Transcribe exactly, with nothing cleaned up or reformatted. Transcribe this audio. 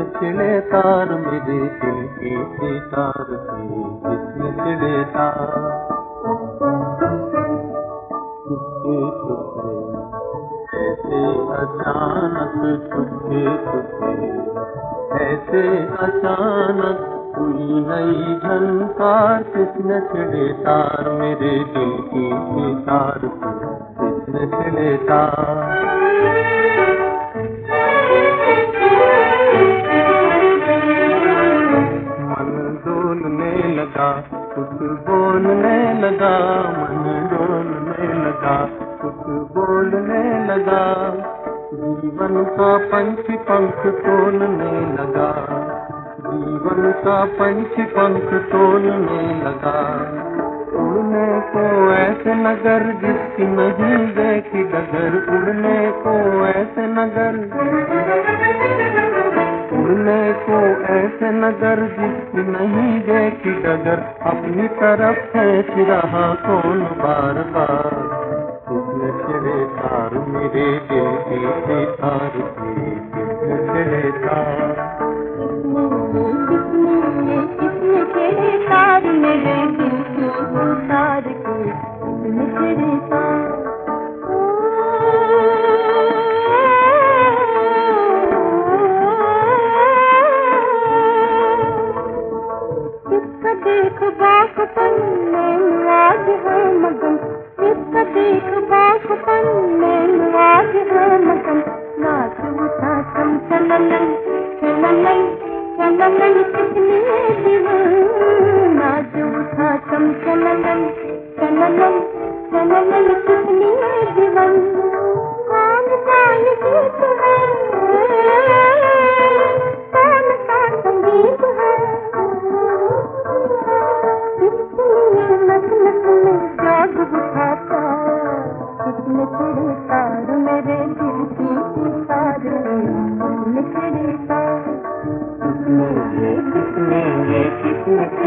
छिड़े तार मेरे दिल के सितार पे, किसने छिड़े तार। चुपके चुपके ऐसे अचानक, चुपके चुपके ऐसे अचानक हुई नई झनकार, किसने छिड़े तार मेरे दिल की सितार पे, किसने छिड़े तार। लगा कुछ बोलने लगा, मन डोलने लगा, कुछ बोलने लगा, जीवन का पंछी पंख तोलने लगा, जीवन का पंछी पंख तोलने लगा। उड़ने को ऐसे नगर जिसकी नहीं देखी डगर, उड़ने को ऐसे नगर, उड़ने को ऐसे नगर जिसकी नहीं देखी डगर, अपनी तरफ खेच रहा कौन बार बार, किसने छिड़े तार मेरे दिल की सितार पे, किसने छिड़े तार। किसने छिड़े तार मेरे दिल की सितार पे, किसने छिड़े तार। देख बागपन में आज है मगन, इसका देख बागपन में आज है मगन, नाच उठा चम चलन चलन चलन कितनी दीवान, नाच उठा चम चलन चलन चलन कितनी दीवान। कौन सा ये गीत है, कौन सा संगीत है, जाग उठाता, किसने छिड़े तार मेरे दिल की सितार पे, किसने छिड़े तार। किसने ये किसने ये किसने